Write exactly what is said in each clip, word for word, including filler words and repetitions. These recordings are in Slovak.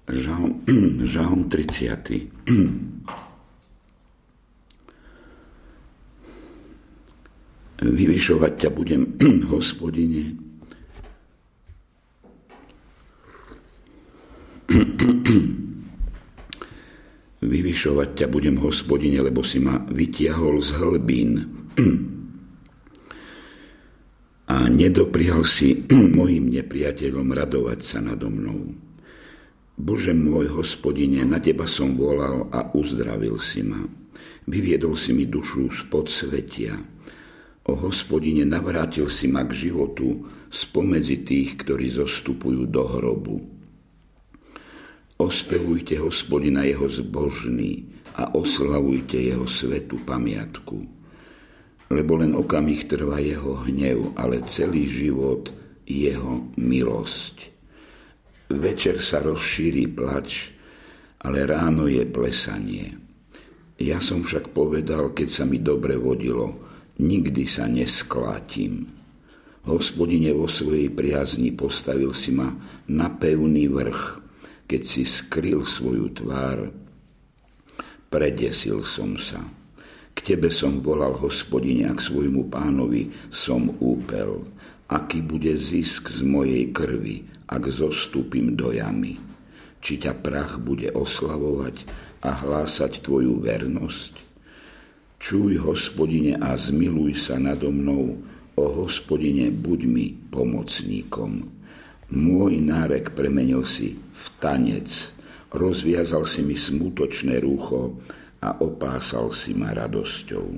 Žalm, žalm tridsiaty. Vyvyšovať ťa budem, Hospodine, vyvyšovať ťa budem, Hospodine, lebo si ma vytiahol z hlbín a nedoprial si mojim nepriateľom radovať sa nado mnou. Bože môj, Hospodine, na teba som volal a uzdravil si ma. Vyviedol si mi dušu z podsvetia. O Hospodine, navrátil si ma k životu spomedzi tých, ktorí zostupujú do hrobu. Ospevujte Hospodina jeho zbožný a oslavujte jeho svätú pamiatku. Lebo len okamih trvá jeho hnev, ale celý život jeho milosť. Večer sa rozšíri plač, ale ráno je plesanie. Ja som však povedal, keď sa mi dobre vodilo, nikdy sa nesklátim. Hospodine, vo svojej priazni postavil si ma na pevný vrch. Keď si skryl svoju tvár, predesil som sa. K tebe som volal, Hospodine, a k svojmu pánovi som úpel. Aký bude zisk z mojej krvi, ak zostúpim do jamy? Či ťa prach bude oslavovať a hlásať tvoju vernosť? Čuj, Hospodine, a zmiluj sa nado mnou. O Hospodine, buď mi pomocníkom. Môj nárek premenil si v tanec. Rozviazal si mi smutočné rúcho a opásal si ma radosťou.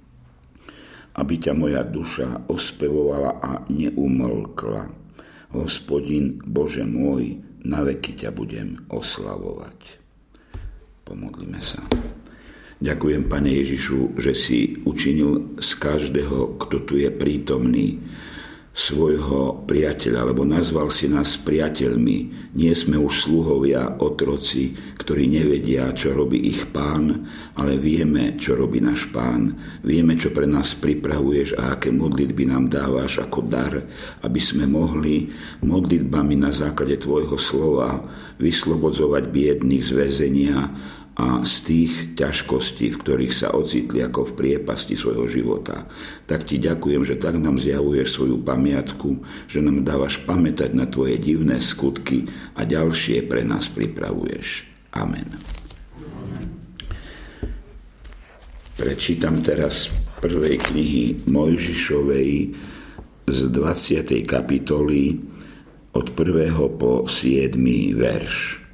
Aby ťa moja duša ospevovala a neumlkla. Hospodin, Bože môj, na veky ťa budem oslavovať. Pomodlíme sa. Ďakujem, Pane Ježišu, že si učinil z každého, kto tu je prítomný, svojho priateľa, lebo nazval si nás priateľmi. Nie sme už sluhovia, otroci, ktorí nevedia, čo robí ich pán, ale vieme, čo robí náš pán. Vieme, čo pre nás pripravuješ a aké modlitby nám dávaš ako dar, aby sme mohli modlitbami na základe tvojho slova vyslobodzovať biedných z väzenia a z tých ťažkostí, v ktorých sa ocitli ako v priepasti svojho života. Tak ti ďakujem, že tak nám zjavuješ svoju pamiatku, že nám dávaš pamätať na tvoje divné skutky a ďalšie pre nás pripravuješ. Amen. Prečítam teraz prvej knihy Mojžišovej z dvadsiatej kapitoly od prvého po siedmy verš.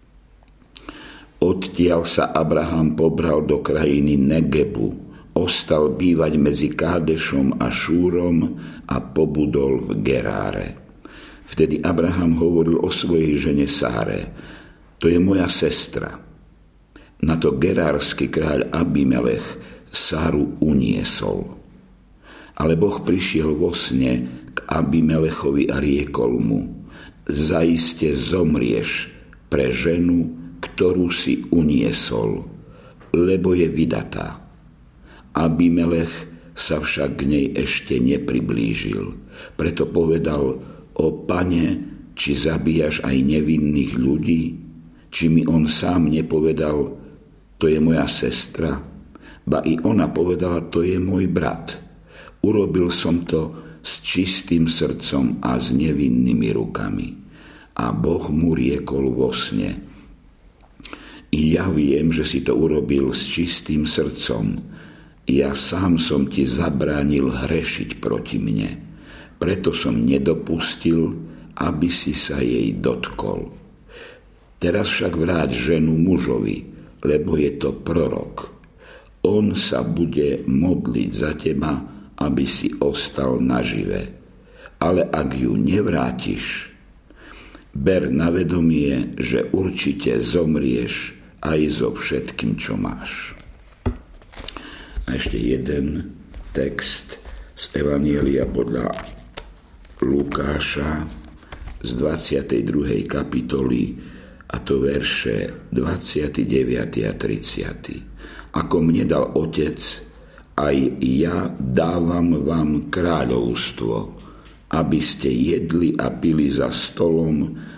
Odtiaľ sa Abraham pobral do krajiny Negebu, ostal bývať medzi Kádešom a Šúrom a pobudol v Geráre. Vtedy Abraham hovoril o svojej žene Sáre: to je moja sestra. Na to gerársky kráľ Abimelech Sáru uniesol. Ale Boh prišiel vo sne k Abimelechovi a riekol mu: zaiste zomrieš pre ženu, ktorú si uniesol, lebo je vydatá. Abimelech sa však k nej ešte nepriblížil. Preto povedal: o Pane, či zabíjaš aj nevinných ľudí? Či mi on sám nepovedal: to je moja sestra? Ba i ona povedala: to je môj brat. Urobil som to s čistým srdcom a s nevinnými rukami. A Boh mu riekol vo sne: ja viem, že si to urobil s čistým srdcom. Ja sám som ti zabránil hrešiť proti mne. Preto som nedopustil, aby si sa jej dotkol. Teraz však vráť ženu mužovi, lebo je to prorok. On sa bude modliť za teba, aby si ostal nažive. Ale ak ju nevrátiš, ber na vedomie, že určite zomrieš aj so všetkým, čo máš. A ešte jeden text z Evanjelia podľa Lukáša z dvadsiatej druhej kapitoly, a to verše dvadsiaty deviaty a tridsiaty. Ako mne dal Otec, aj ja dávam vám kráľovstvo, aby ste jedli a pili za stolom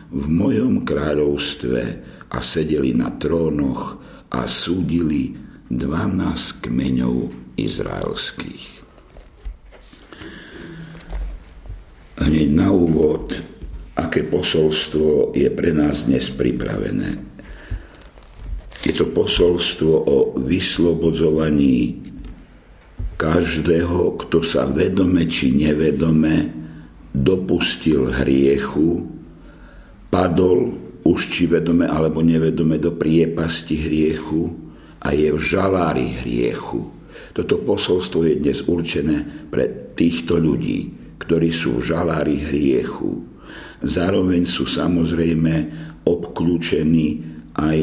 v mojom kráľovstve a sedeli na trónoch a súdili dvanásť kmeňov izraelských. Hneď na úvod, aké posolstvo je pre nás dnes pripravené. Je to posolstvo o vyslobodzovaní každého, kto sa vedome či nevedome dopustil hriechu, padol už či vedome alebo nevedome do priepasti hriechu a je v žalári hriechu. Toto posolstvo je dnes určené pre týchto ľudí, ktorí sú v žalári hriechu. Zároveň sú samozrejme obklúčení aj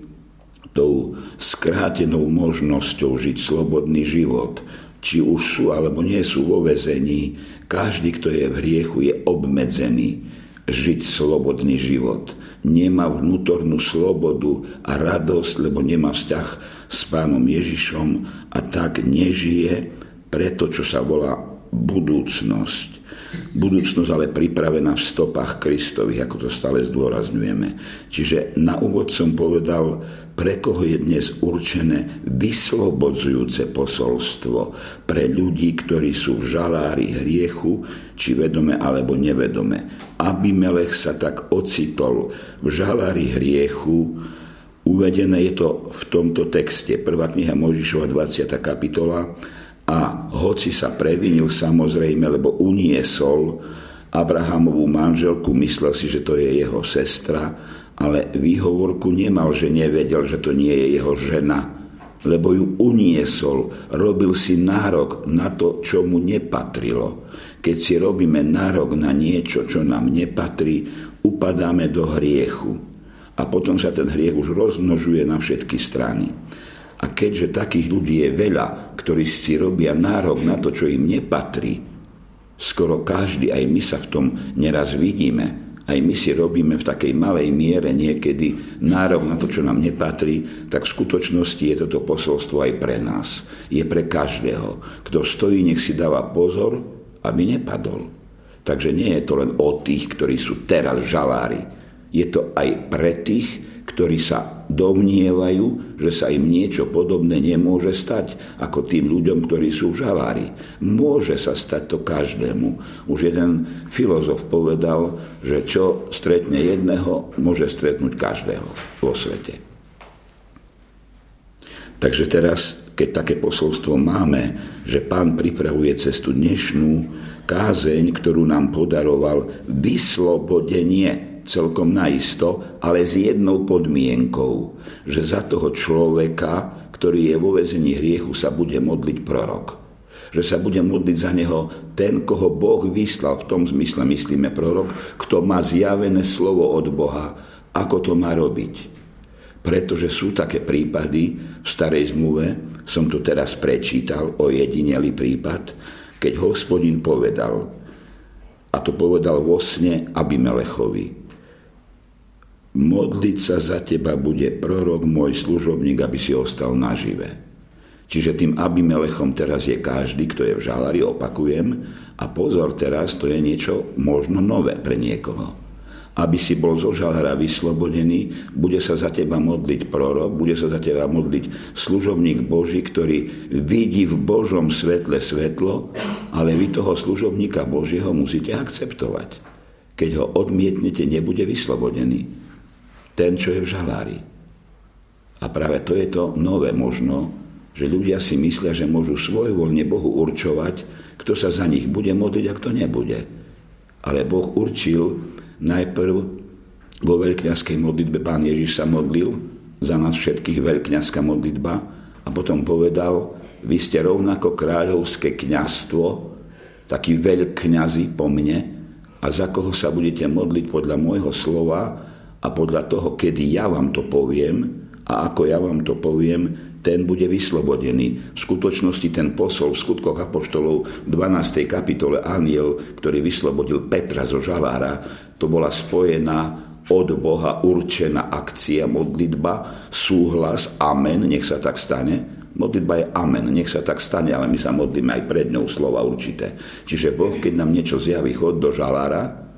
tou skrátenou možnosťou žiť slobodný život. Či už sú alebo nie sú vo väzení, každý, kto je v hriechu, je obmedzený žiť slobodný život. Nemá vnútornú slobodu a radosť, lebo nemá vzťah s Pánom Ježišom a tak nežije pre to, čo sa volá budúcnosť. Budúcnosť ale pripravená v stopách Kristových, ako to stále zdôrazňujeme. Čiže na úvod som povedal, pre koho je dnes určené vyslobodzujúce posolstvo pre ľudí, ktorí sú v žalári hriechu, či vedome alebo nevedome. Abimelech sa tak ocitol v žalári hriechu. Uvedené je to v tomto texte. Prvá kniha Mojžišova dvadsiata kapitola. A hoci sa previnil samozrejme, lebo uniesol Abrahamovú manželku, myslel si, že to je jeho sestra, ale výhovorku nemal, že nevedel, že to nie je jeho žena, lebo ju uniesol, robil si nárok na to, čo mu nepatrilo. Keď si robíme nárok na niečo, čo nám nepatrí, upadáme do hriechu. A potom sa ten hriech už rozmnožuje na všetky strany. A keďže takých ľudí je veľa, ktorí si robia nárok na to, čo im nepatrí, skoro každý, aj my sa v tom neraz vidíme, aj my si robíme v takej malej miere niekedy nárok na to, čo nám nepatrí, tak v skutočnosti je toto posolstvo aj pre nás. Je pre každého. Kto stojí, nech si dáva pozor, aby nepadol. Takže nie je to len o tých, ktorí sú teraz v žalári. Je to aj pre tých, ktorí sa domnievajú, že sa im niečo podobné nemôže stať, ako tým ľuďom, ktorí sú v žalári. Môže sa stať to každému. Už jeden filozof povedal, že čo stretne jedného, môže stretnúť každého vo svete. Takže teraz, keď také posolstvo máme, že Pán pripravuje cestu dnešnú, kázeň, ktorú nám podaroval, vyslobodenie, celkom naisto, ale s jednou podmienkou, že za toho človeka, ktorý je vo väzení hriechu, sa bude modliť prorok. Že sa bude modliť za neho ten, koho Boh vyslal, v tom zmysle myslíme prorok, kto má zjavené slovo od Boha, ako to má robiť. Pretože sú také prípady, v starej zmluve, som tu teraz prečítal, ojedinelý prípad, keď Hospodin povedal, a to povedal vo sne Abimelechovi, modliť sa za teba bude prorok, môj služobník, aby si ostal nažive. Čiže tým Abimelechom teraz je každý, kto je v žalári, opakujem, a pozor, teraz to je niečo možno nové pre niekoho. Aby si bol zo žalára vyslobodený, bude sa za teba modliť prorok, bude sa za teba modliť služobník Boží, ktorý vidí v Božom svetle svetlo, ale vy toho služobníka Božieho musíte akceptovať. Keď ho odmietnete, nebude vyslobodený. Ten, čo je v žalári. A práve to je to nové možno, že ľudia si myslia, že môžu svojvoľne Bohu určovať, kto sa za nich bude modliť a kto nebude. Ale Boh určil najprv vo veľkňazskej modlitbe, Pán Ježiš sa modlil, za nás všetkých veľkňazská modlitba, a potom povedal, vy ste rovnako kráľovské kňazstvo, takí veľkňazi po mne, a za koho sa budete modliť podľa môjho slova, a podľa toho, kedy ja vám to poviem a ako ja vám to poviem, ten bude vyslobodený. V skutočnosti ten posol v skutkoch apoštolov v dvanástej kapitole anjel, ktorý vyslobodil Petra zo žalára, to bola spojená od Boha určená akcia, modlitba, súhlas, amen, nech sa tak stane. Modlitba je amen, nech sa tak stane, ale my sa modlíme aj pred ňou slova určité. Čiže Boh, keď nám niečo zjaví, chod do žalára,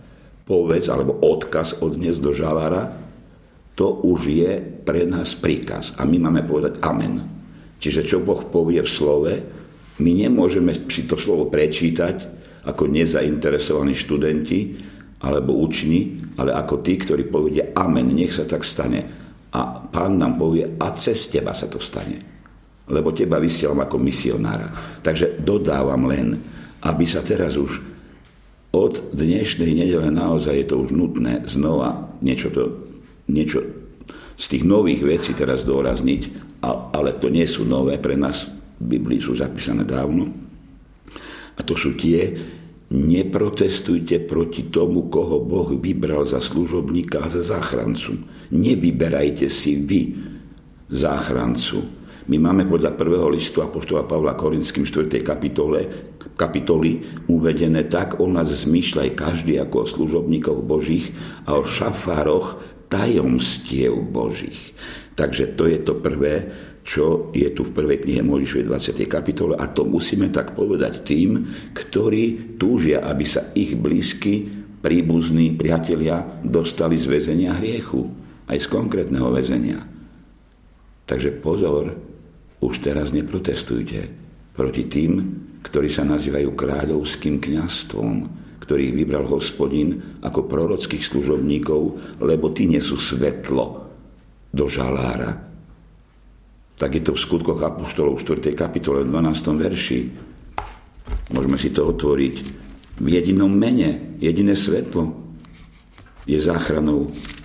povedz alebo odkaz odniesť do žalára, to už je pre nás príkaz. A my máme povedať amen. Čiže čo Boh povie v slove, my nemôžeme si to slovo prečítať ako nezainteresovaní študenti alebo učni, ale ako tí, ktorí povedia amen, nech sa tak stane. A Pán nám povie, a cez teba sa to stane. Lebo teba vysielam ako misionára. Takže dodávam len, aby sa teraz už od dnešnej nedele naozaj je to už nutné znova niečo, to, niečo z tých nových vecí teraz dôrazniť, ale to nie sú nové pre nás, v Biblii sú zapísané dávno. A to sú tie, neprotestujte proti tomu, koho Boh vybral za služobníka a za záchrancu. Nevyberajte si vy záchrancu. My máme podľa prvého listu apoštola Pavla Korinským štvrtej kapitole, kapitoly uvedené tak, o nás zmýšľa aj každý ako o služobníkoch Božích a o šafároch tajomstiev Božích. Takže to je to prvé, čo je tu v prvej knihe Mojžišovej dvadsiatej kapitole, a to musíme tak povedať tým, ktorí túžia, aby sa ich blízky, príbuzní, priatelia dostali z väzenia hriechu, aj z konkrétneho väzenia. Takže pozor, už teraz neprotestujte proti tým, ktorí sa nazývajú kráľovským kňazstvom, ktorých vybral Hospodin ako prorockých služobníkov, lebo tí nesú svetlo do žalára. Tak je to v skutkoch apoštolov štvrtej kapitole dvanástom verši. Môžeme si to otvoriť. V jedinom mene, jediné svetlo je záchranou.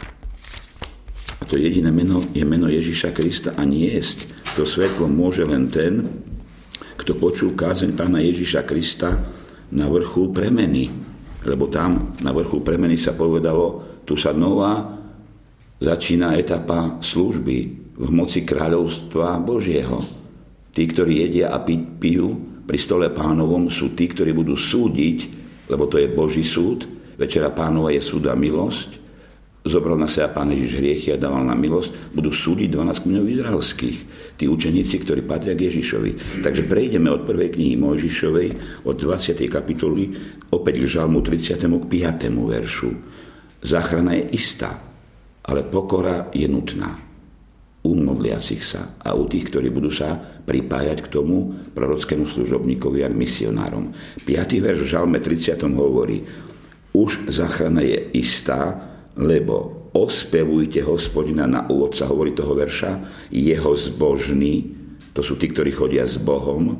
A to jediné meno je meno Ježiša Krista, a niesť to svetlo môže len ten, kto počul kázeň Pána Ježiša Krista na vrchu premeny. Lebo tam na vrchu premeny sa povedalo, tu sa nová začína etapa služby v moci kráľovstva Božieho. Tí, ktorí jedia a pijú pri stole Pánovom, sú tí, ktorí budú súdiť, lebo to je Boží súd. Večera Pánova je súd a milosť. Zobral na seba Pán Ježiš hriechy a dával na milosť. Budú súdiť dvanásť kmeňov izraelských, tí učeníci, ktorí patria k Ježišovi. Takže prejdeme od prvej knihy Mojžišovej, od dvadsiatej kapitoly, opäť k žalmu tridsiatemu k piatemu veršu. Záchrana je istá, ale pokora je nutná u modliacich sa a u tých, ktorí budú sa pripájať k tomu prorockému služobníkovi a misionárom. piaty verš v žalme tridsiatom hovorí: už záchrana je istá, lebo ospevujte Hospodina, na úvod sa hovorí toho verša, jeho zbožní, to sú tí, ktorí chodia s Bohom,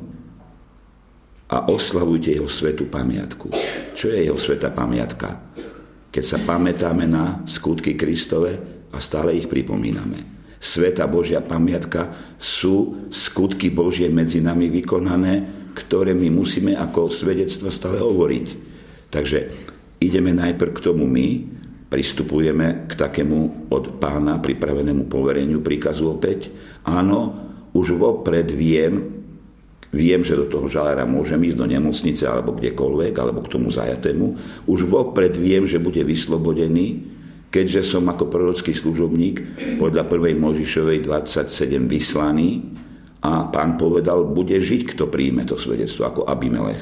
a oslavujte jeho svätú pamiatku. Čo je jeho svätá pamiatka? Keď sa pamätáme na skutky Kristove a stále ich pripomíname. Svätá Božia pamiatka sú skutky Božie medzi nami vykonané, ktoré my musíme ako svedectvo stále hovoriť. Takže ideme najprv k tomu my, pristupujeme k takému od Pána pripravenému povereniu, príkazu opäť. Áno, už vopred viem, viem, že do toho žalára môžem ísť, do nemocnice alebo kdekoľvek, alebo k tomu zajatému. Už vopred viem, že bude vyslobodený, keďže som ako prorocký služobník podľa prvej Mojžišovej dvadsaťsedem vyslaný, a Pán povedal, bude žiť, kto príjme to svedectvo, ako Abimelech.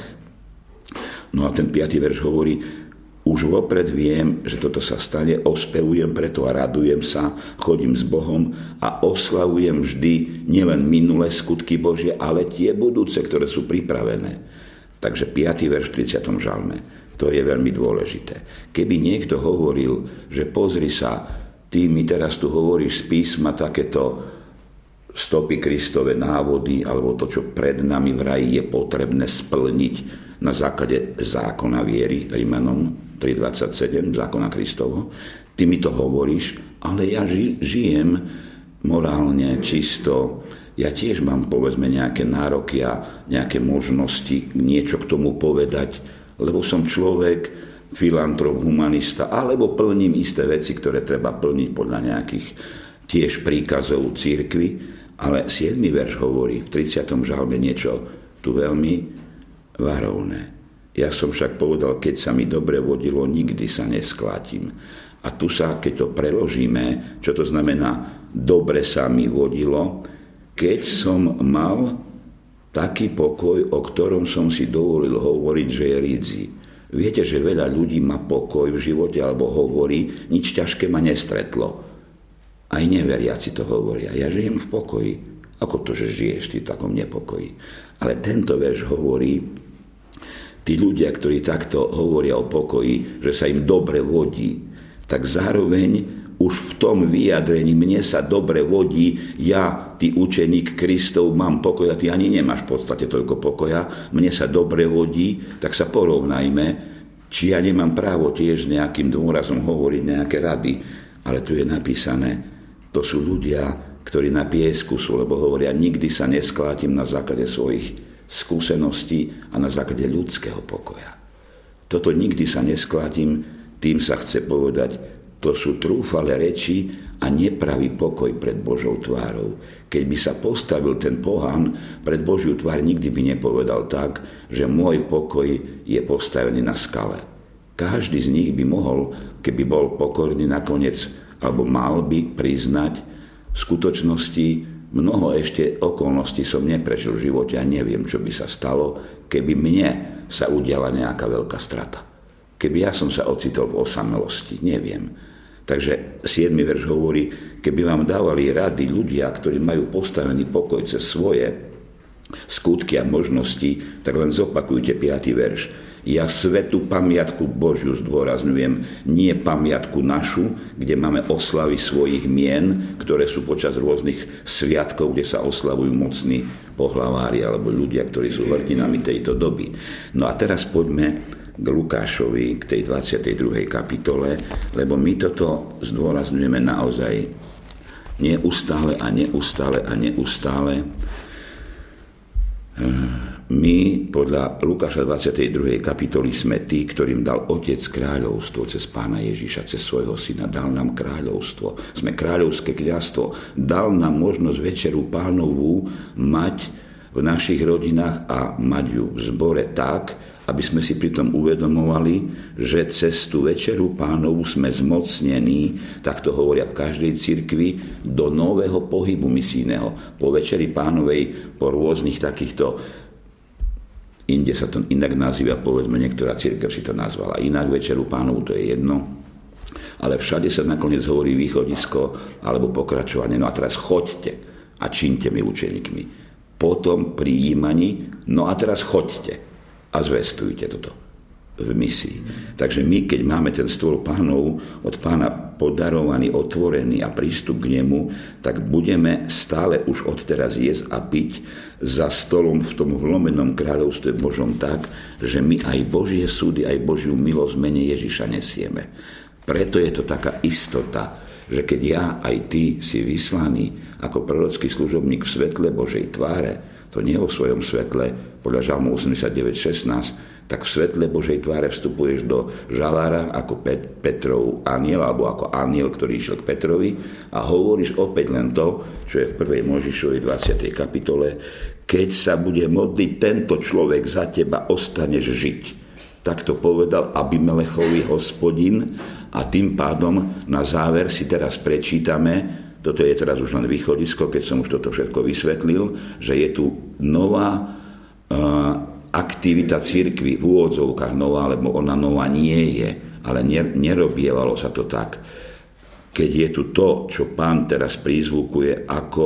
No a ten piaty verš hovorí: už vopred viem, že toto sa stane, ospevujem preto a radujem sa, chodím s Bohom a oslavujem vždy nielen minulé skutky Božie, ale tie budúce, ktoré sú pripravené. Takže piaty verš v tridsiatom žalme. To je veľmi dôležité. Keby niekto hovoril, že pozri sa, ty mi teraz tu hovoríš z písma takéto stopy Kristove návody, alebo to, čo pred nami vraj je potrebné splniť na základe zákona viery, Rimanom tri dvadsaťsedem, zákona Kristovo. Ty mi to hovoríš, ale ja ži, žijem morálne, čisto. Ja tiež mám, povedzme, nejaké nároky a nejaké možnosti niečo k tomu povedať, lebo som človek, filantrop, humanista, alebo plním isté veci, ktoré treba plniť podľa nejakých tiež príkazov cirkvi. Ale siedmy verš hovorí v tridsiatom žalme niečo tu veľmi varovné. Ja som však povedal, keď sa mi dobre vodilo, nikdy sa nesklátim. A tu sa, keď to preložíme, čo to znamená dobre sa mi vodilo, keď som mal taký pokoj, o ktorom som si dovolil hovoriť, že je rídzi. Viete, že veľa ľudí má pokoj v živote alebo hovorí, nič ťažké ma nestretlo. Aj neveriaci to hovoria. Ja žijem v pokoji. Ako to, že žiješ ty v takom nepokoji? Ale tento verš hovorí, tí ľudia, ktorí takto hovoria o pokoji, že sa im dobre vodí, tak zároveň už v tom vyjadrení mne sa dobre vodí, ja, ty učeník Kristov, mám pokoj a ty ani nemáš v podstate toľko pokoja, mne sa dobre vodí, tak sa porovnajme, či ja nemám právo tiež nejakým dôrazom hovoriť nejaké rady. Ale tu je napísané, to sú ľudia, ktorí na piesku sú, lebo hovoria, nikdy sa nesklátim na základe svojich skúseností a na základe ľudského pokoja. Toto nikdy sa nesklátim, tým sa chce povedať, to sú trúfale reči a nepravý pokoj pred Božou tvárou. Keď by sa postavil ten pohan pred Božiu tvár, nikdy by nepovedal tak, že môj pokoj je postavený na skale. Každý z nich by mohol, keby bol pokorný nakoniec, alebo mal by priznať, v skutočnosti mnoho ešte okolností som neprežil v živote a neviem, čo by sa stalo, keby mne sa udiala nejaká veľká strata. Keby ja som sa ocitol v osamelosti, neviem. Takže siedmy verš hovorí, keby vám dávali rady ľudia, ktorí majú postavený pokoj cez svoje skutky a možnosti, tak len zopakujte piaty verš. Ja svätú pamiatku Božiu zdôrazňujem, nie pamiatku našu, kde máme oslavy svojich mien, ktoré sú počas rôznych sviatkov, kde sa oslavujú mocní pohlavári alebo ľudia, ktorí sú hrdinami tejto doby. No a teraz poďme k Lukášovi, k tej dvadsiatej druhej kapitole, lebo my toto zdôrazňujeme naozaj neustále a neustále a neustále. My podľa Lukáša dvadsiatej druhej kapitoly sme tí, ktorým dal Otec kráľovstvo cez Pána Ježiša, cez svojho syna. Dal nám kráľovstvo. Sme kráľovské kňazstvo. Dal nám možnosť večeru Pánovú mať v našich rodinách a mať ju v zbore tak, aby sme si pritom uvedomovali, že cez tú večeru Pánovu sme zmocnení, tak to hovoria v každej cirkvi, do nového pohybu misijného. Po večeri Pánovej, po rôznych takýchto, inde sa to inak nazýva, povedzme, niektorá cirkev si to nazvala inak, večeru Pánovu, to je jedno, ale všade sa nakoniec hovorí východisko alebo pokračovanie. No a teraz choďte a čiňte mi učeníkmi. Potom prijímaní, no a teraz choďte a zvestujte toto v misii. Takže my, keď máme ten stôl Pánov od Pána podarovaný, otvorený a prístup k nemu, tak budeme stále už odteraz jesť a piť za stolom v tom vlomenom kráľovstve Božom tak, že my aj Božie súdy, aj Božiu milosť mene Ježiša nesieme. Preto je to taká istota, že keď ja aj ty si vyslaný ako prorocký služobník v svetle Božej tváre, to nie vo svojom svetle, podľa Žalmu osemdesiatdeväť šestnásť, tak v svetle Božej tváre vstupuješ do žalára ako Pet- Petrov aniel, alebo ako aniel, ktorý išiel k Petrovi a hovoríš opäť len to, čo je v prvej Mojžišovej dvadsiatej kapitole, keď sa bude modliť tento človek za teba, ostaneš žiť. Tak to povedal Abimelechovi hospodin a tým pádom na záver si teraz prečítame, toto je teraz už len východisko, keď som už toto všetko vysvetlil, že je tu nová uh, aktivita cirkvi v úvodzovkách nová, lebo ona nová nie je, ale nerobievalo sa to tak. Keď je tu to, čo Pán teraz prízvukuje ako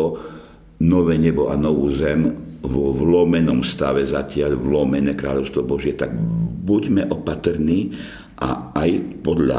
nové nebo a novú zem vo vlomenom stave zatiaľ, vlomené kráľovstvo Božie, tak buďme opatrní a aj podľa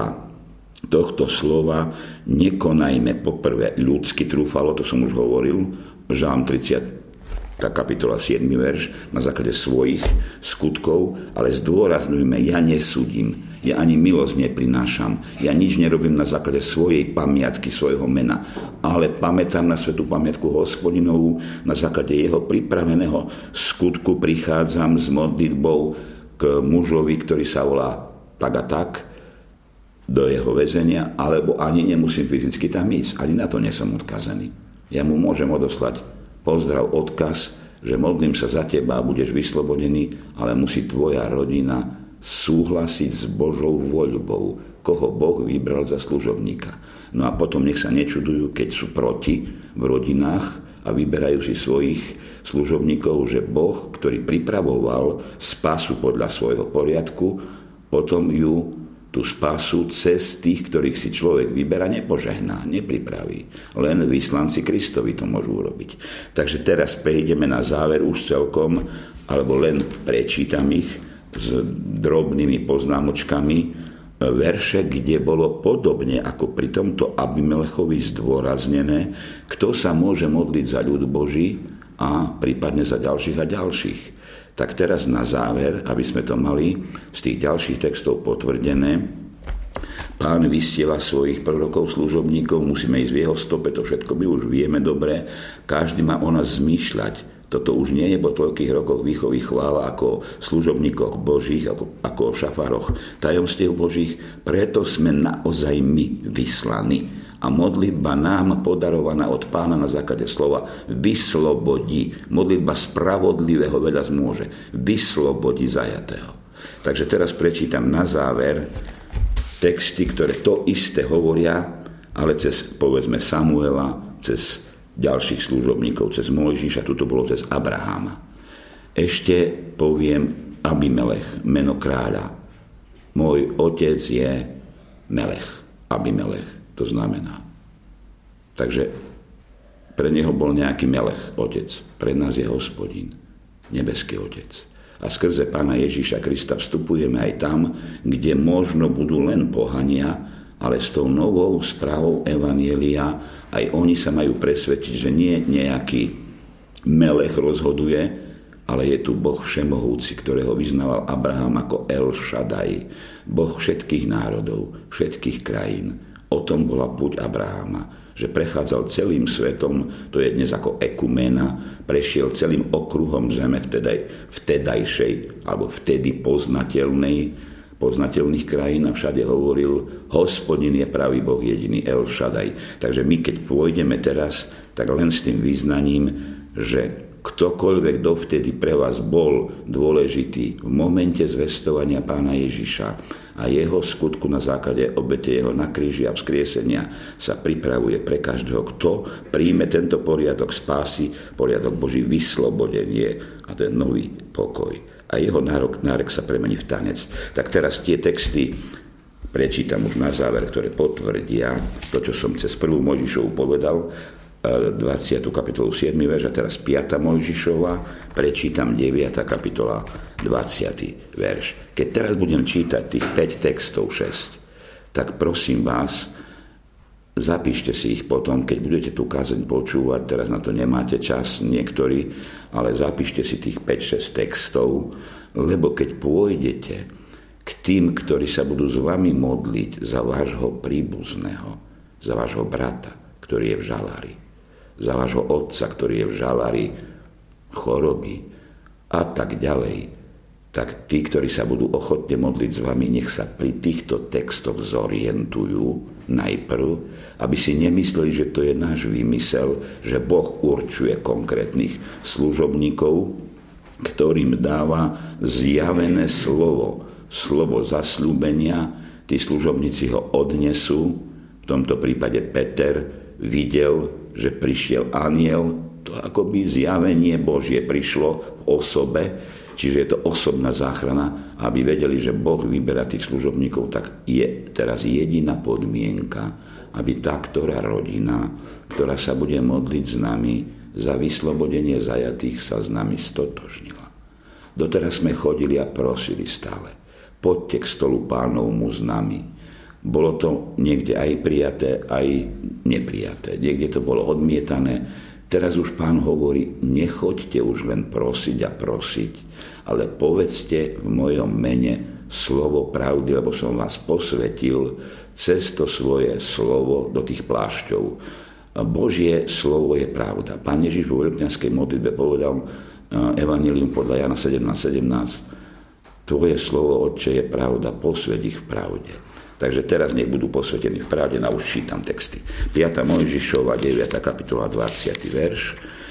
tohto slova nekonajme poprvé ľudsky trúfalo, to som už hovoril, Žalm tridsiata kapitola siedmy verš, na základe svojich skutkov, ale zdôrazňujme, ja nesúdim, ja ani milosť neprinášam, ja nič nerobím na základe svojej pamiatky, svojho mena, ale pamätám na svätú pamiatku Hospodinovú, na základe jeho pripraveného skutku prichádzam s modlitbou k mužovi, ktorý sa volá tak a tak, do jeho väzenia, alebo ani nemusím fyzicky tam ísť. Ani na to nie som odkazaný. Ja mu môžem odoslať pozdrav, odkaz, že modlím sa za teba a budeš vyslobodený, ale musí tvoja rodina súhlasiť s Božou voľbou, koho Boh vybral za služobníka. No a potom nech sa nečudujú, keď sú proti v rodinách a vyberajú si svojich služobníkov, že Boh, ktorý pripravoval spásu podľa svojho poriadku, potom ju, tú spásu cez tých, ktorých si človek vyberá, nepožehná, nepripraví. Len vyslanci Kristovi to môžu urobiť. Takže teraz prejdeme na záver už celkom, alebo len prečítam ich s drobnými poznámočkami, verše, kde bolo podobne ako pri tomto Abimelechovi zdôraznené, kto sa môže modliť za ľud Boží a prípadne za ďalších a ďalších. Tak teraz na záver, aby sme to mali z tých ďalších textov potvrdené, Pán vysiela svojich prorokov, služobníkov, musíme ísť v jeho stope, to všetko my už vieme dobre, každý má o nás zmýšľať. Toto už nie je po toľkých rokoch výchovy chvála ako služobníkoch Božích, ako, ako o šafároch tajomstiev Božích, preto sme naozaj my vyslaní. A modlitba nám podarovaná od Pána na základe slova vyslobodí. Modlitba spravodlivého veľa zmôže. Vyslobodí zajatého. Takže teraz prečítam na záver texty, ktoré to isté hovoria, ale cez, povedzme, Samuela, cez ďalších služobníkov, cez Mojžiša, tuto bolo cez Abraháma. Ešte poviem Abimelech, meno kráľa. Môj otec je Melech, Abimelech. To znamená. Takže pre neho bol nejaký Melech, otec. Pre nás je Hospodin, nebeský otec. A skrze Pána Ježiša Krista vstupujeme aj tam, kde možno budú len pohania, ale s tou novou správou evanjelia aj oni sa majú presvedčiť, že nie nejaký Melech rozhoduje, ale je tu Boh všemohúci, ktorého vyznával Abraham ako El Shaddai, Boh všetkých národov, všetkých krajín. O tom bola púť Abraháma, že prechádzal celým svetom, to je dnes ako ekuména, prešiel celým okruhom zeme vtedaj, vtedajšej, alebo vtedy poznateľnej, poznateľných krajín a všade hovoril, Hospodin je pravý Boh jediný, El Shaddai. Takže my, keď pôjdeme teraz, tak len s tým význaním, že ktokoľvek dovtedy pre vás bol dôležitý v momente zvestovania Pána Ježiša a jeho skutku na základe obete jeho na kríži a vzkriesenia sa pripravuje pre každého, kto príjme tento poriadok spásy, poriadok Boží, vyslobodenie a ten nový pokoj. A jeho nárok, nárek sa premení v tanec. Tak teraz tie texty prečítam už na záver, ktoré potvrdia to, čo som cez prvú Mojžišovu povedal, dvadsiatu kapitolu siedmy verš a teraz piata Mojžišova, prečítam deviata kapitola dvadsiaty verš. Keď teraz budem čítať tých päť textov, šesť, tak prosím vás, zapíšte si ich potom, keď budete tú kázeň počúvať, teraz na to nemáte čas niektorí, ale zapíšte si tých päť šesť textov, lebo keď pôjdete k tým, ktorí sa budú s vami modliť za vášho príbuzného, za vášho brata, ktorý je v žalári, za vášho otca, ktorý je v žalári choroby a tak ďalej, tak tí, ktorí sa budú ochotne modliť s vami, nech sa pri týchto textoch zorientujú najprv, aby si nemysleli, že to je náš výmysel, že Boh určuje konkrétnych služobníkov, ktorým dáva zjavené slovo, slovo zasľúbenia, tí služobníci ho odnesú, v tomto prípade Peter videl, že prišiel anjel, to akoby zjavenie Božie prišlo v osobe, čiže je to osobná záchrana, aby vedeli, že Boh vyberá tých služobníkov, tak je teraz jediná podmienka, aby tá, ktorá rodina, ktorá sa bude modliť s nami za vyslobodenie zajatých, sa s nami stotožnila. Doteraz sme chodili a prosili stále, poďte k stolu Pánovmu s nami. Bolo to niekde aj prijaté, aj neprijaté. Niekde to bolo odmietané. Teraz už Pán hovorí, nechoďte už len prosiť a prosiť, ale povedzte v mojom mene slovo pravdy, lebo som vás posvetil cez to svoje slovo do tých plášťov. Božie slovo je pravda. Pán Ježiš vo veľkňazskej modlitbe povedal Evanjelium podľa Jana sedemnásť sedemnásť, tvoje slovo, Otče, je pravda, posväť ich v pravde. Takže teraz nech budú posvetení v pravde, na už čítam texty. piata Mojžišova, deviata kapitola, dvadsiaty verš.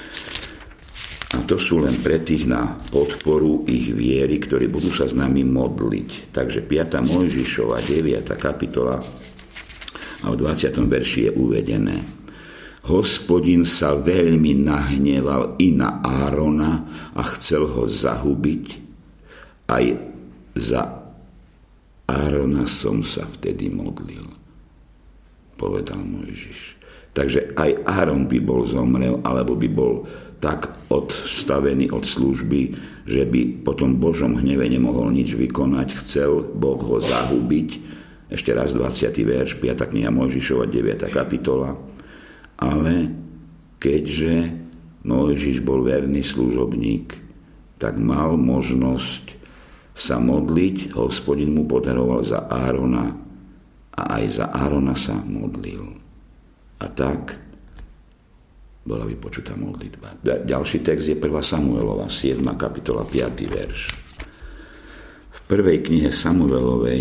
A to sú len pre tých na podporu ich viery, ktorí budú sa s nami modliť. Takže piata Mojžišova, deviata kapitola a v dvadsiatom verši je uvedené. Hospodin sa veľmi nahneval i na Árona a chcel ho zahubiť aj za Árona som sa vtedy modlil, povedal Mojžiš. Takže aj Áron by bol zomrel, alebo by bol tak odstavený od služby, že by po tom Božom hneve nemohol nič vykonať. Chcel Boh ho zahubiť. Ešte raz dvadsiaty verš, piata kniha Mojžišova, deviata kapitola. Ale keďže Mojžiš bol verný služobník, tak mal možnosť sa modliť. Hospodin mu podaroval za Árona a aj za Árona sa modlil. A tak bola vypočutá modlitba. Ďalší text je prvá Samuelova, siedma kapitola, piaty verš. V prvej knihe Samuelovej,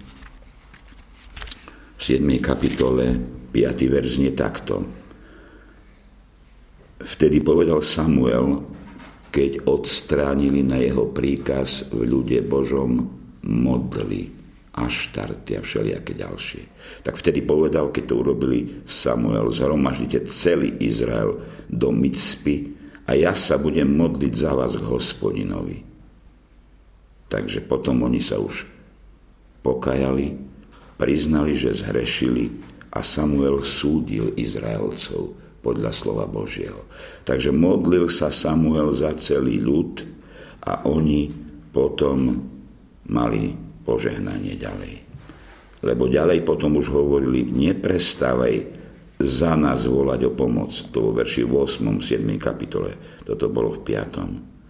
v siedmej kapitole, piaty verš znie takto. Vtedy povedal Samuel, keď odstránili na jeho príkaz v ľude Božom modly, Aštarty a všelijaké ďalšie. Tak vtedy povedal, keď to urobili Samuel, zhromaždite celý Izrael do Micpy a ja sa budem modliť za vás k Hospodinovi. Takže potom oni sa už pokajali, priznali, že zhrešili a Samuel súdil Izraelcov podľa slova Božieho. Takže modlil sa Samuel za celý ľud a oni potom mali požehnanie ďalej. Lebo ďalej potom už hovorili, neprestávaj za nás volať o pomoc. To vo verši v ôsmej siedmej kapitole. Toto bolo v piatom.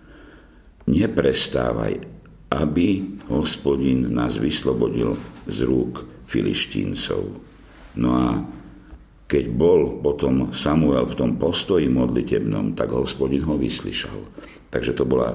Neprestávaj, aby Hospodin nás vyslobodil z rúk Filištíncov. No a keď bol potom Samuel v tom postoji modlitebnom, tak Hospodin ho vyslyšal. Takže to bola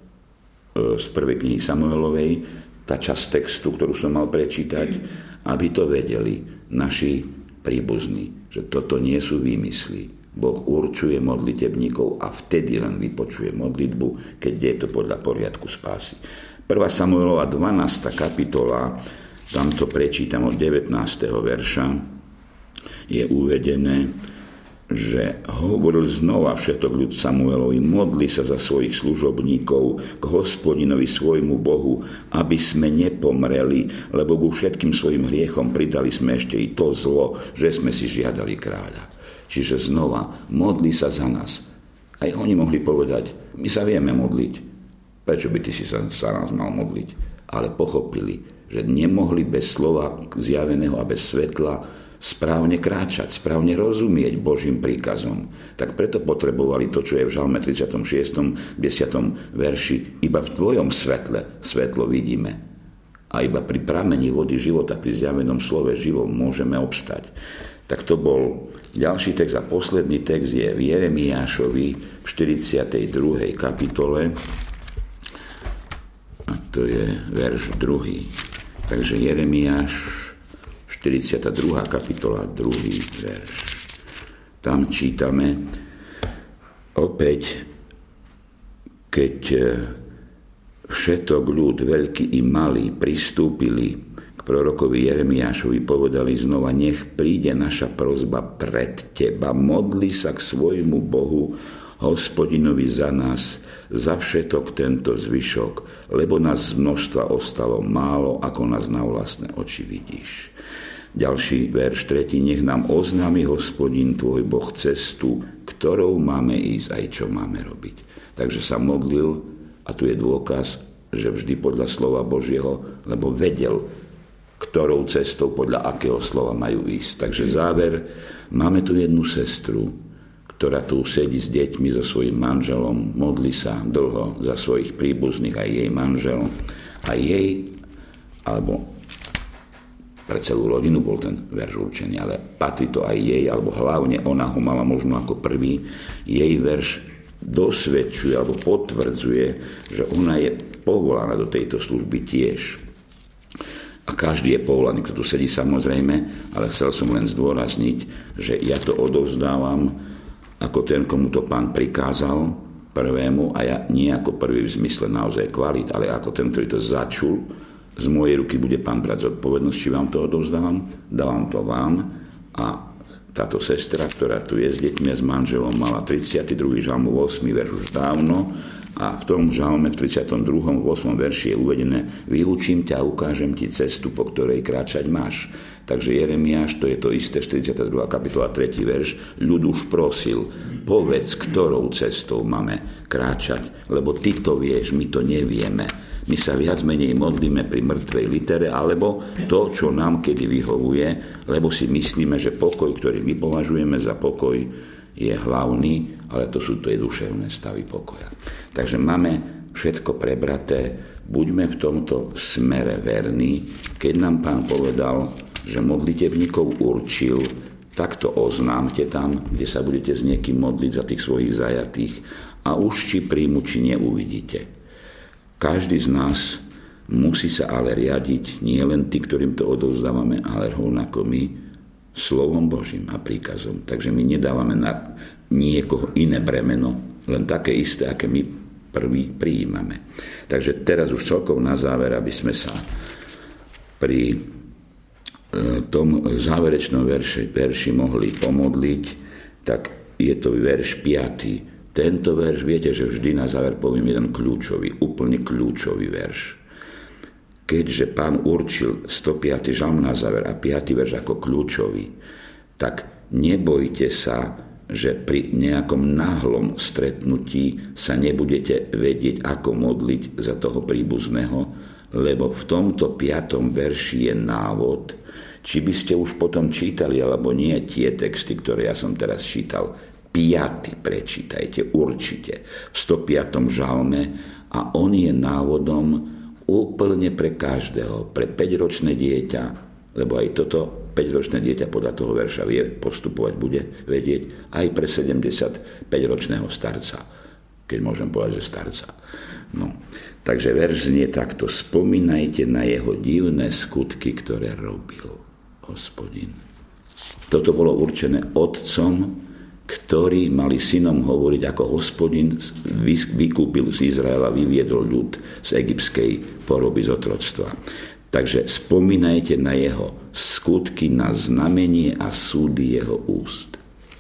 z prvej knihy Samuelovej tá časť textu, ktorú som mal prečítať, aby to vedeli naši príbuzní, že toto nie sú výmysly. Boh určuje modlitebníkov a vtedy len vypočuje modlitbu, keď je to podľa poriadku spásy. prvá Samuelova dvanásta kapitola, tam to prečítam od devätnásteho verša, je uvedené, že hovoril znova všetok ľud Samuelovi, modli sa za svojich služobníkov k Hospodinovi svojmu Bohu, aby sme nepomreli, lebo ku všetkým svojim hriechom pridali sme ešte i to zlo, že sme si žiadali kráľa. Čiže znova, modli sa za nás. Aj oni mohli povedať, my sa vieme modliť. Prečo by ty si sa za nás mal modliť? Ale pochopili, že nemohli bez slova zjaveného a bez svetla správne kráčať, správne rozumieť Božím príkazom. Tak preto potrebovali to, čo je v Žalme tridsiatom šiestom desiatom verši. Iba v tvojom svetle svetlo vidíme. A iba pri pramení vody života, pri zjavenom slove živom môžeme obstať. Tak to bol ďalší text a posledný text je v Jeremiášovi v štyridsiatej druhej kapitole. A to je verš druhý. Takže Jeremiáš štyridsiata druhá kapitola, druhý verš. Tam čítame opäť, keď všetok ľud, veľký i malý, pristúpili k prorokovi Jeremiášovi, povedali znova, nech príde naša prosba pred teba, modli sa k svojmu Bohu, Hospodinovi za nás, za všetok tento zvyšok, lebo nás z množstva ostalo málo, ako nás na vlastné oči vidíš. Ďalší verš tretí, nech nám oznámi Hospodin tvoj Boh cestu, ktorou máme ísť aj čo máme robiť. Takže sa modlil a tu je dôkaz, že vždy podľa slova Božieho, lebo vedel, ktorou cestou, podľa akého slova majú ísť. Takže záver, máme tu jednu sestru, ktorá tu sedí s deťmi, so svojím manželom, modlí sa dlho za svojich príbuzných, aj jej manžel, a jej, alebo pre celú rodinu bol ten verš určený, ale patrí to aj jej, alebo hlavne ona ho mala možno ako prvý. Jej verš dosvedčuje alebo potvrdzuje, že ona je povolaná do tejto služby tiež. A každý je povolaný, kto tu sedí samozrejme, ale chcel som len zdôrazniť, že ja to odovzdávam ako ten, komu to Pán prikázal prvému, a ja nie ako prvý v zmysle naozaj kvalit, ale ako ten, ktorý to začul. Z mojej ruky bude Pán brať zodpovednosť, či vám to odovzdávam, dávam to vám a táto sestra, ktorá tu je s deťmi a s manželom, mala tridsiaty druhý žalm, ôsmy verš už dávno a v tom žalme v tridsiatom druhom ôsmom verši je uvedené: vyučím ťa a ukážem ti cestu, po ktorej kráčať máš. Takže Jeremiáš, to je to isté, štyridsiata druhá kapitola, tretí verš, ľud už prosil: povedz, ktorou cestou máme kráčať, lebo ty to vieš, my to nevieme. My sa viac menej modlíme pri mŕtvej litere, alebo to, čo nám kedy vyhovuje, lebo si myslíme, že pokoj, ktorý my považujeme za pokoj, je hlavný, ale to sú to je duševné stavy pokoja. Takže máme všetko prebraté, buďme v tomto smere verní. Keď nám Pán povedal, že modlitebníkov určil, tak to oznámte tam, kde sa budete s niekým modliť za tých svojich zajatých a už či príjmu, či neuvidíte. Každý z nás musí sa ale riadiť, nie len tí, ktorým to odovzdávame, ale rovnako my, slovom Božím a príkazom. Takže my nedávame na niekoho iné bremeno, len také isté, aké my prvý prijímame. Takže teraz už celkom na záver, aby sme sa pri tom záverečnom verši, verši mohli pomodliť, tak je to verš piaty. Tento verš, viete, že vždy na záver poviem jeden kľúčový, úplne kľúčový verš. Keďže Pán určil stopiaty žalm na záver a piaty verš ako kľúčový, tak nebojte sa, že pri nejakom náhlom stretnutí sa nebudete vedieť, ako modliť za toho príbuzného, lebo v tomto piatom verši je návod, či by ste už potom čítali alebo nie tie texty, ktoré ja som teraz čítal. Piaty prečítajte určite v stopiatom žalme a on je návodom úplne pre každého, pre päťročné dieťa, lebo aj toto päťročné dieťa podľa toho verša vie postupovať, bude vedieť, aj pre sedemdesiatpäťročného starca, keď môžem povedať, že starca. No, takže verš znie takto: spomínajte na jeho divné skutky, ktoré robil Hospodin. Toto bolo určené otcom, ktorí mali synom hovoriť, ako Hospodin vykúpil z Izraela, vyviedol ľud z egyptskej poroby z otroctva. Takže spomínajte na jeho skutky, na znamenie a súdy jeho úst.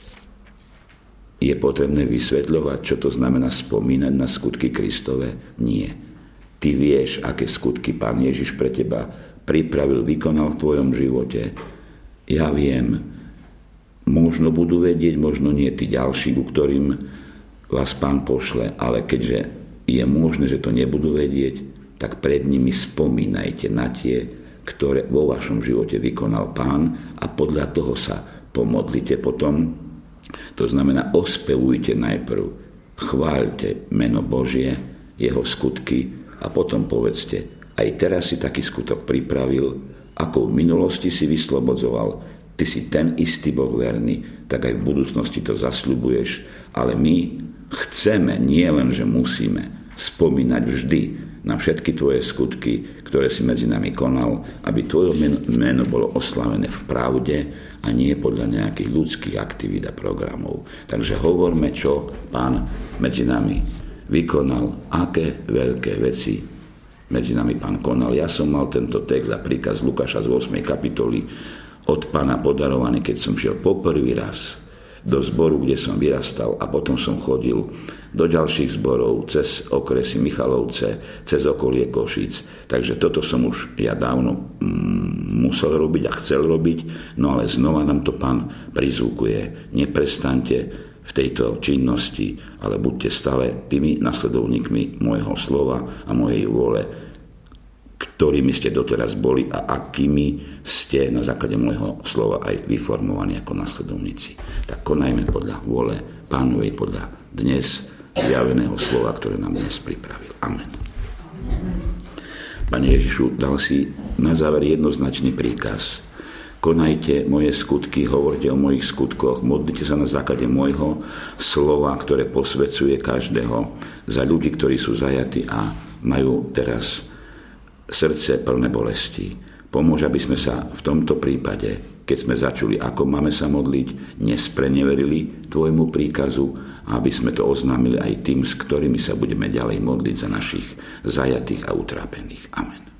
Je potrebné vysvetľovať, čo to znamená spomínať na skutky Kristove? Nie. Ty vieš, aké skutky Pán Ježiš pre teba pripravil, vykonal v tvojom živote. Ja viem. Možno budú vedieť, možno nie tí ďalší, ku ktorým vás Pán pošle, ale keďže je možné, že to nebudú vedieť, tak pred nimi spomínajte na tie, ktoré vo vašom živote vykonal Pán a podľa toho sa pomodlite potom. To znamená, ospevujte najprv, chváľte meno Božie, jeho skutky a potom povedzte: aj teraz si taký skutok pripravil, ako v minulosti si vyslobodzoval. Ty si ten istý Boh verný, tak aj v budúcnosti to zasľubuješ, ale my chceme, nie len, že musíme, spomínať vždy na všetky tvoje skutky, ktoré si medzi nami konal, aby tvoje meno bolo oslavené v pravde a nie podľa nejakých ľudských aktivít a programov. Takže hovorme, čo Pán medzi nami vykonal, aké veľké veci medzi nami Pán konal. Ja som mal tento text a príkaz Lukáša z ôsmej kapitoly od Pána podarovaný, keď som šiel poprvý raz do zboru, kde som vyrastal, a potom som chodil do ďalších zborov cez okresy Michalovce, cez okolie Košíc. Takže toto som už ja dávno mm, musel robiť a chcel robiť, no ale znova nám to Pán prizvukuje. Neprestaňte v tejto činnosti, ale buďte stále tými nasledovníkmi môjho slova a mojej vôle, ktorými ste doteraz boli a akými ste na základe môjho slova aj vyformovaní ako nasledovníci. Tak konajme podľa vôle Pánovej, podľa dnes zjaveného slova, ktoré nám dnes pripravil. Amen. Pane Ježišu, dal si na záver jednoznačný príkaz. Konajte moje skutky, hovorte o mojich skutkoch, modlite sa na základe môjho slova, ktoré posvedzuje každého, za ľudí, ktorí sú zajatí a majú teraz srdce plné bolesti. Pomôž, aby sme sa v tomto prípade, keď sme začuli, ako máme sa modliť, nespreneverili tvojmu príkazu, a aby sme to oznámili aj tým, s ktorými sa budeme ďalej modliť za našich zajatých a utrápených. Amen.